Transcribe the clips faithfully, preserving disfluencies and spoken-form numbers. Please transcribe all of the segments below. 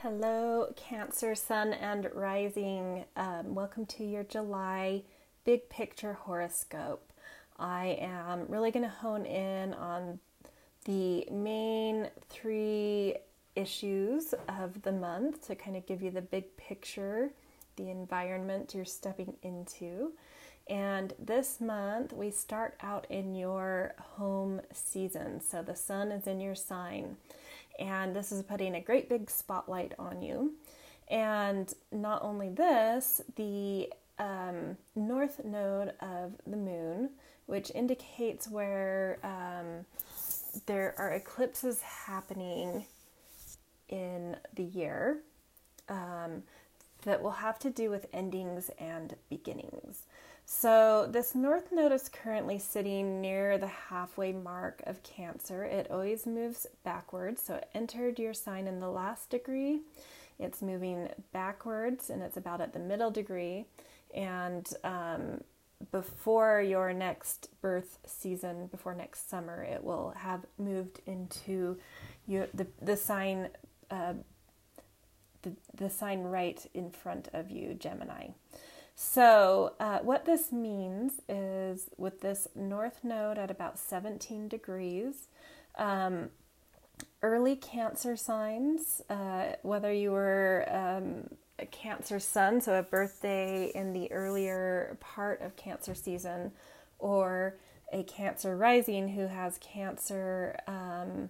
Hello, Cancer, Sun, and Rising. Um, welcome to your July Big Picture Horoscope. I am really going to hone in on the main three issues of the month to kind of give you the big picture, the environment you're stepping into. And this month, we start out in your home season. So the sun is in your sign. And this is putting a great big spotlight on you. And not only this, the um, north node of the moon, which indicates where um, there are eclipses happening in the year um, that will have to do with endings and beginnings. So this north node is currently sitting near the halfway mark of Cancer. It always moves backwards. So it entered your sign in the last degree. It's moving backwards and it's about at the middle degree. And um, before your next birth season, before next summer, it will have moved into your, the, the sign uh, the, the sign right in front of you, Gemini. So uh, what this means is with this north node at about seventeen degrees, um, early Cancer signs, uh, whether you were um, a Cancer sun, so a birthday in the earlier part of Cancer season, or a Cancer rising who has Cancer um,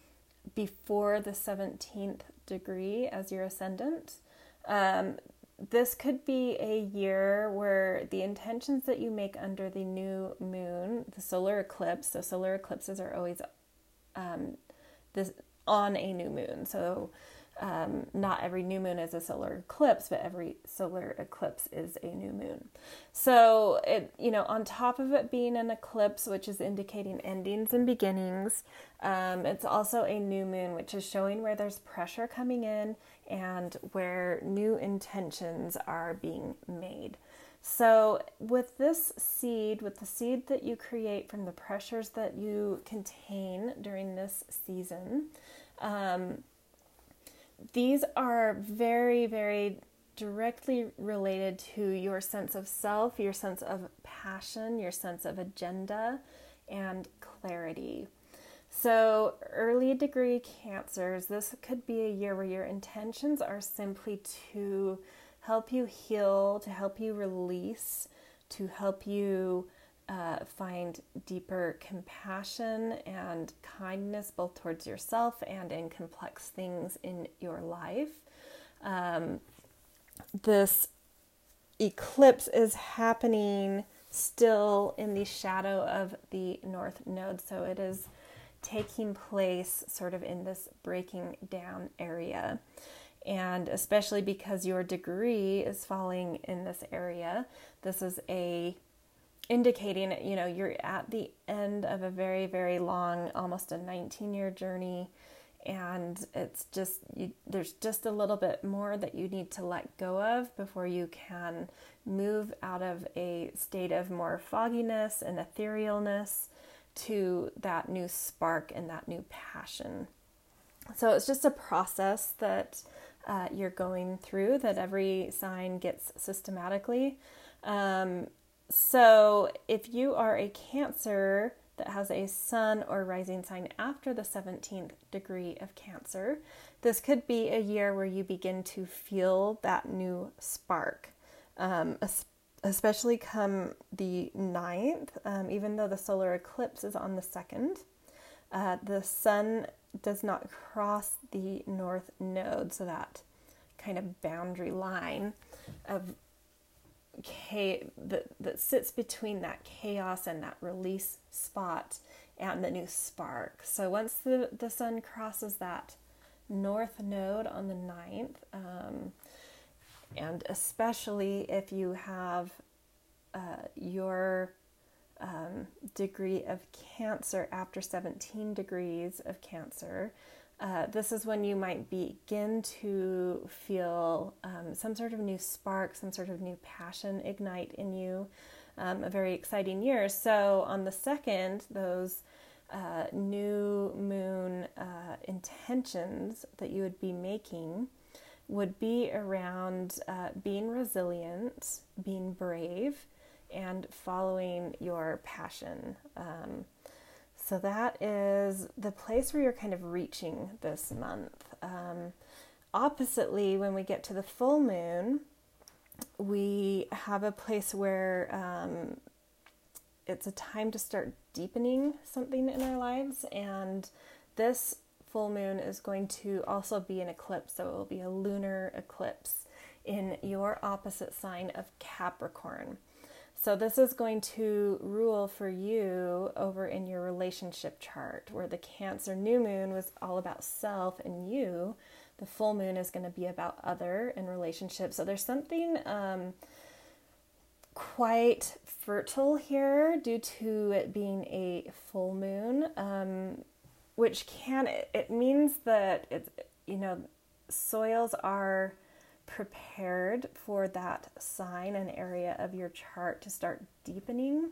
before the seventeenth degree as your ascendant, um, this could be a year where the intentions that you make under the new moon, the solar eclipse, so solar eclipses are always um, this on a new moon. So um, not every new moon is a solar eclipse, but every solar eclipse is a new moon. So it, you know, on top of it being an eclipse, which is indicating endings and beginnings, um, it's also a new moon, which is showing where there's pressure coming in and where new intentions are being made. So with this seed, with the seed that you create from the pressures that you contain during this season, um, these are very, very directly related to your sense of self, your sense of passion, your sense of agenda, and clarity. So early degree Cancers, this could be a year where your intentions are simply to help you heal, to help you release, to help you uh, find deeper compassion and kindness both towards yourself and in complex things in your life. Um, this eclipse is happening still in the shadow of the north node, so it is taking place sort of in this breaking down area. And especially because your degree is falling in this area, this is a indicating, you know, you're at the end of a very, very long, almost a nineteen year journey. And it's just, you, there's just a little bit more that you need to let go of before you can move out of a state of more fogginess and etherealness to that new spark and that new passion. So it's just a process that uh, you're going through that every sign gets systematically. Um, so if you are a Cancer that has a sun or rising sign after the seventeenth degree of Cancer, this could be a year where you begin to feel that new spark, um, especially come the ninth, um, even though the solar eclipse is on the second. Uh, the sun does not cross the north node, so that kind of boundary line of cha- that, that sits between that chaos and that release spot and the new spark. So once the, the sun crosses that north node on the ninth, um, and especially if you have uh, your um, degree of Cancer after seventeen degrees of Cancer, uh, this is when you might begin to feel um, some sort of new spark, some sort of new passion ignite in you, um, a very exciting year. So on the second, those uh, new moon uh, intentions that you would be making would be around uh, being resilient, being brave, and following your passion. Um, so that is the place where you're kind of reaching this month. Um, oppositely, when we get to the full moon, we have a place where um, it's a time to start deepening something in our lives, and this full moon is going to also be an eclipse, so it will be a lunar eclipse in your opposite sign of Capricorn. So this is going to rule for you over in your relationship chart, where the Cancer new moon was all about self and you. The full moon is going to be about other and relationships. So there's something um, quite fertile here due to it being a full moon, um, which can, it, it means that, it's, you know, soils are prepared for that sign and area of your chart to start deepening,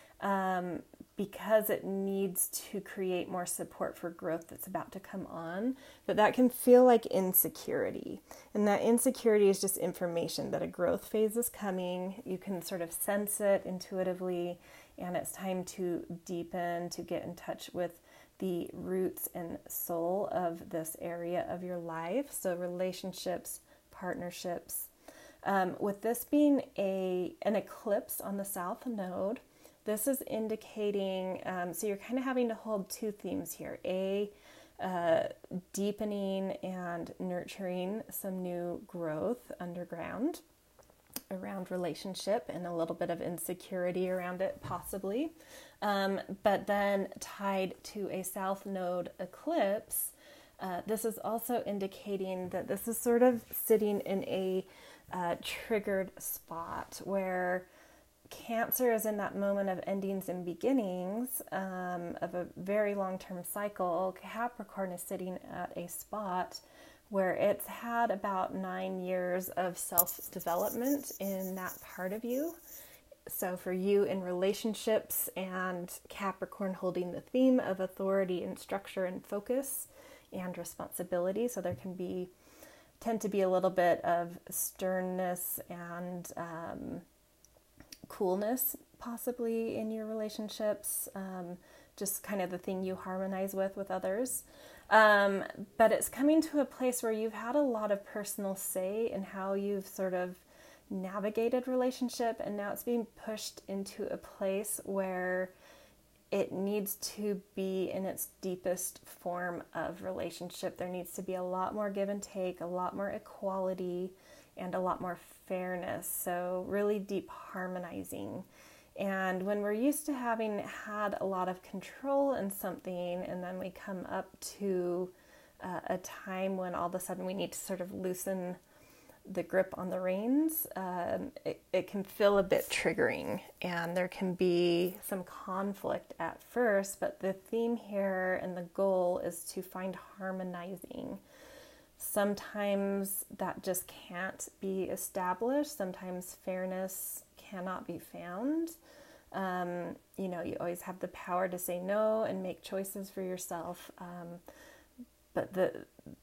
um, because it needs to create more support for growth that's about to come on. But that can feel like insecurity. And that insecurity is just information that a growth phase is coming. You can sort of sense it intuitively, and it's time to deepen, to get in touch with the roots and soul of this area of your life. So relationships, partnerships. Um, with this being a an eclipse on the south node, this is indicating, um, so you're kind of having to hold two themes here. A, uh, deepening and nurturing some new growth underground around relationship, and a little bit of insecurity around it possibly. Um, but then tied to a south node eclipse, Uh, this is also indicating that this is sort of sitting in a uh, triggered spot where Cancer is in that moment of endings and beginnings, um, of a very long-term cycle. Capricorn is sitting at a spot where it's had about nine years of self-development in that part of you. So for you in relationships, and Capricorn holding the theme of authority and structure and focus and responsibility. So there can be, tend to be a little bit of sternness and um, coolness possibly in your relationships, um, just kind of the thing you harmonize with with others. Um, but it's coming to a place where you've had a lot of personal say in how you've sort of navigated relationship, and now it's being pushed into a place where it needs to be in its deepest form of relationship. There needs to be a lot more give and take, a lot more equality, and a lot more fairness. So really deep harmonizing. And when we're used to having had a lot of control in something, and then we come up to uh, a time when all of a sudden we need to sort of loosen the grip on the reins, um, it, it can feel a bit triggering, and there can be some conflict at first, but the theme here and the goal is to find harmonizing. Sometimes that just can't be established. Sometimes fairness cannot be found. Um, you know, you always have the power to say no and make choices for yourself. Um, but the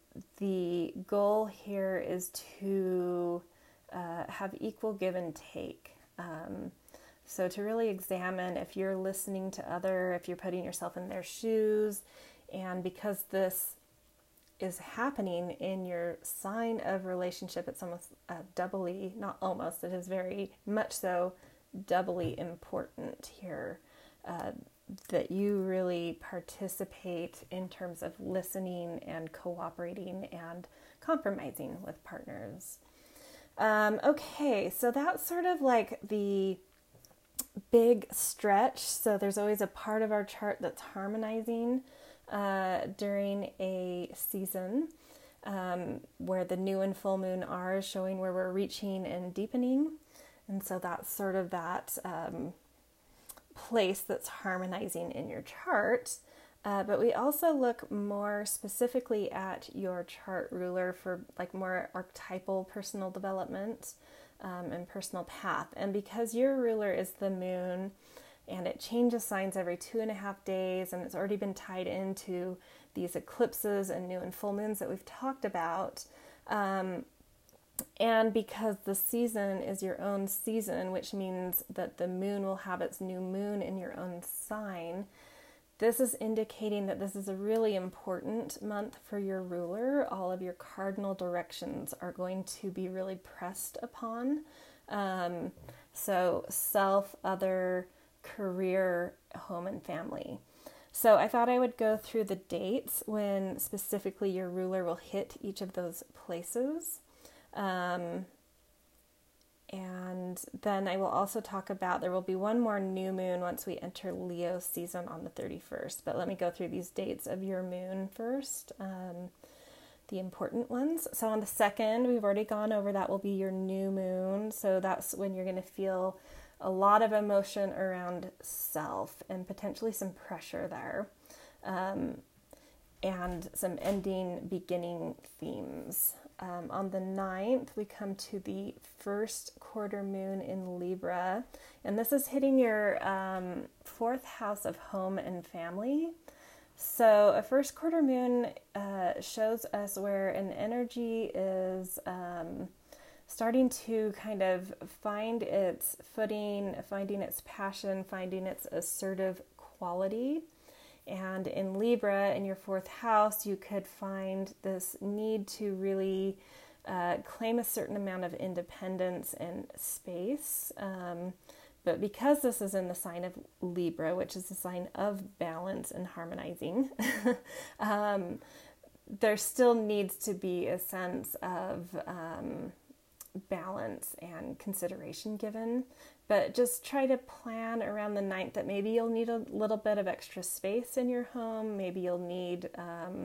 the goal here is to uh, have equal give and take. Um, so to really examine if you're listening to other, if you're putting yourself in their shoes, and because this is happening in your sign of relationship, it's almost uh, doubly, not almost, it is very much so doubly important here, uh, that you really participate in terms of listening and cooperating and compromising with partners. Um, okay, so that's sort of like the big stretch. So there's always a part of our chart that's harmonizing uh, during a season um, where the new and full moon are showing where we're reaching and deepening. And so that's sort of that um, place that's harmonizing in your chart. Uh, but we also look more specifically at your chart ruler for like more archetypal personal development um, and personal path. And because your ruler is the moon, and it changes signs every two and a half days, and it's already been tied into these eclipses and new and full moons that we've talked about, Um, and because the season is your own season, which means that the moon will have its new moon in your own sign, this is indicating that this is a really important month for your ruler. All of your cardinal directions are going to be really pressed upon. Um, so self, other, career, home, and family. So I thought I would go through the dates when specifically your ruler will hit each of those places. Um, and then I will also talk about, there will be one more new moon once we enter Leo season on the thirty-first. But let me go through these dates of your moon first, um, the important ones. So on the second, we've already gone over, that will be your new moon. So that's when you're going to feel a lot of emotion around self and potentially some pressure there. Um, and some ending, beginning themes. Um, on the ninth, we come to the first quarter moon in Libra, and this is hitting your um, fourth house of home and family. So a first quarter moon uh, shows us where an energy is um, starting to kind of find its footing, finding its passion, finding its assertive quality. And in Libra, in your fourth house, you could find this need to really uh, claim a certain amount of independence and space. Um, but because this is in the sign of Libra, which is the sign of balance and harmonizing, um, there still needs to be a sense of um, balance and consideration given. But just try to plan around the ninth that maybe you'll need a little bit of extra space in your home. Maybe you'll need um,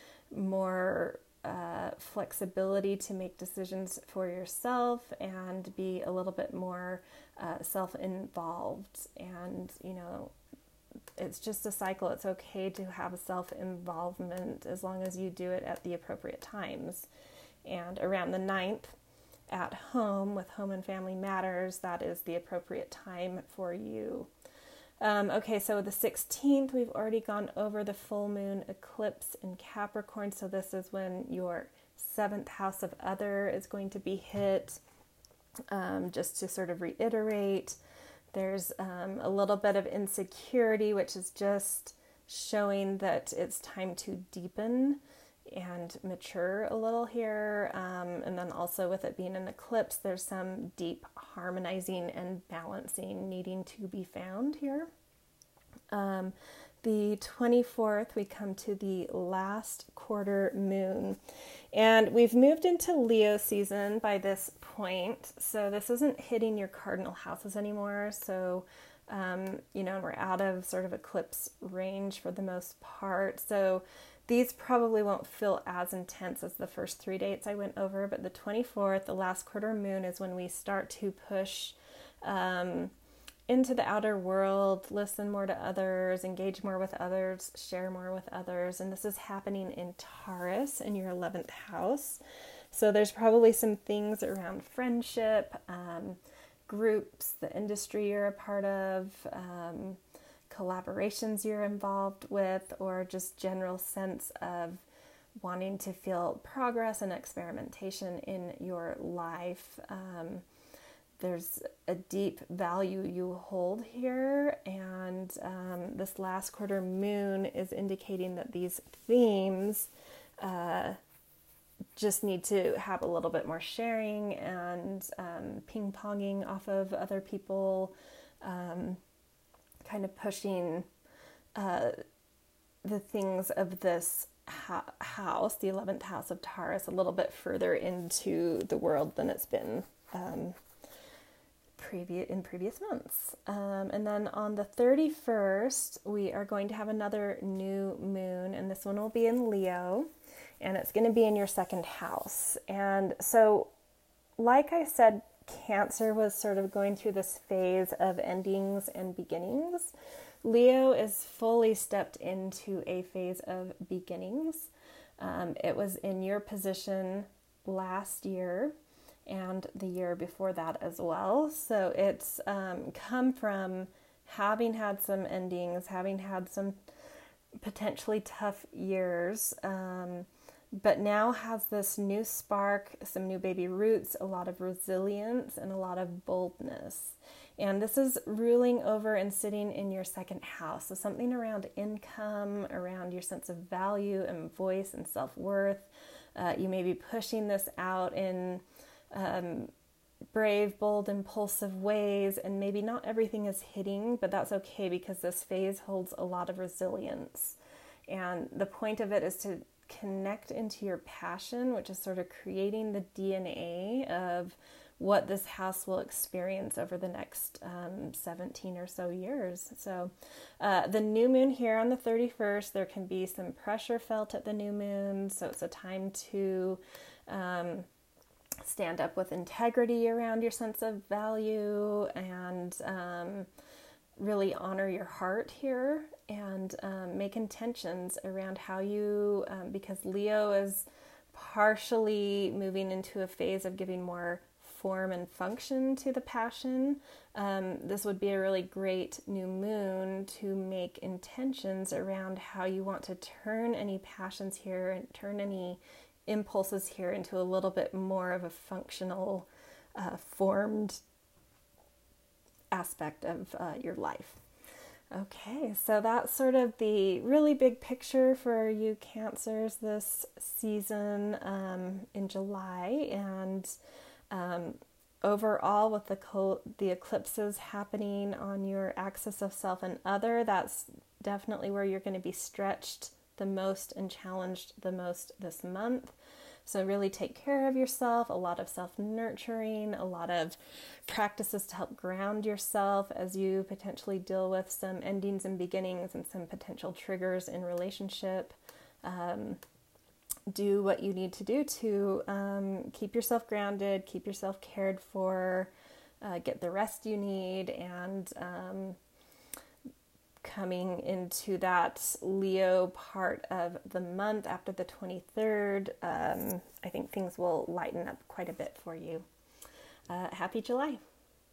more uh, flexibility to make decisions for yourself and be a little bit more uh, self-involved. And, you know, it's just a cycle. It's okay to have self-involvement as long as you do it at the appropriate times. And around the ninth, at home with Home and Family Matters, that is the appropriate time for you. Um, okay, so the sixteenth, we've already gone over the full moon eclipse in Capricorn, so this is when your seventh house of other is going to be hit. Um, just to sort of reiterate, there's um, a little bit of insecurity, which is just showing that it's time to deepen and mature a little here. Um, and then also with it being an eclipse, there's some deep harmonizing and balancing needing to be found here. Um, the twenty-fourth, we come to the last quarter moon. And we've moved into Leo season by this point. So this isn't hitting your cardinal houses anymore. So, um, you know, we're out of sort of eclipse range for the most part. So these probably won't feel as intense as the first three dates I went over, but the twenty-fourth, the last quarter moon, is when we start to push um, into the outer world, listen more to others, engage more with others, share more with others. And this is happening in Taurus in your eleventh house. So there's probably some things around friendship, um, groups, the industry you're a part of, um, collaborations you're involved with, or just general sense of wanting to feel progress and experimentation in your life. Um, there's a deep value you hold here, and um, this last quarter moon is indicating that these themes uh, just need to have a little bit more sharing and um, ping-ponging off of other people, um, kind of pushing uh, the things of this ha- house, the eleventh house of Taurus, a little bit further into the world than it's been um, previous in previous months. Um, and then on the thirty-first, we are going to have another new moon, and this one will be in Leo, and it's going to be in your second house. And so, like I said, Cancer was sort of going through this phase of endings and beginnings. Leo is fully stepped into a phase of beginnings. Um, it was in your position last year and the year before that as well. So it's um, come from having had some endings, having had some potentially tough years, um, but now has this new spark, some new baby roots, a lot of resilience, and a lot of boldness. And this is ruling over and sitting in your second house. So something around income, around your sense of value and voice and self-worth. Uh, you may be pushing this out in um, brave, bold, impulsive ways, and maybe not everything is hitting, but that's okay because this phase holds a lot of resilience. And the point of it is to connect into your passion, which is sort of creating the D N A of what this house will experience over the next um, seventeen or so years. So uh, the new moon here on the thirty-first, there can be some pressure felt at the new moon. So it's a time to um, stand up with integrity around your sense of value and um, really honor your heart here and um, make intentions around how you, um, because Leo is partially moving into a phase of giving more form and function to the passion. Um, this would be a really great new moon to make intentions around how you want to turn any passions here and turn any impulses here into a little bit more of a functional, uh, formed aspect of uh, your life. Okay, so that's sort of the really big picture for you Cancers this season um, in July. And um, overall, with the col- the eclipses happening on your axis of self and other, that's definitely where you're going to be stretched the most and challenged the most this month. So really take care of yourself, a lot of self-nurturing, a lot of practices to help ground yourself as you potentially deal with some endings and beginnings and some potential triggers in relationship. Um, do what you need to do to um, keep yourself grounded, keep yourself cared for, uh, get the rest you need, and um, coming into that Leo part of the month after the twenty-third, um, I think things will lighten up quite a bit for you. Uh, happy July.